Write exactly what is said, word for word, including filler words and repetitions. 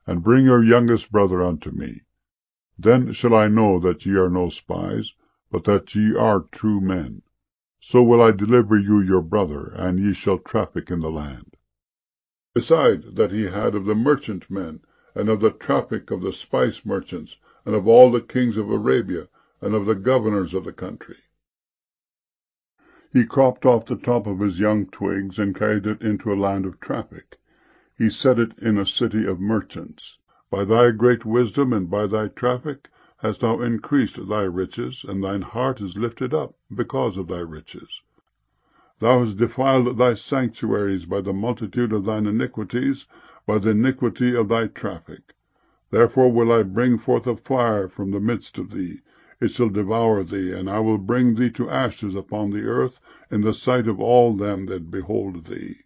and bring your youngest brother unto me. Then shall I know that ye are no spies, but that ye are true men. So will I deliver you your brother, and ye shall traffic in the land. Beside that he had of the merchantmen, and of the traffic of the spice merchants, and of all the kings of Arabia, and of the governors of the country. He cropped off the top of his young twigs, and carried it into a land of traffic. He set it in a city of merchants. By thy great wisdom and by thy traffic hast thou increased thy riches, and thine heart is lifted up because of thy riches. Thou hast defiled thy sanctuaries by the multitude of thine iniquities, by the iniquity of thy traffic. Therefore will I bring forth a fire from the midst of thee. It shall devour thee, and I will bring thee to ashes upon the earth in the sight of all them that behold thee.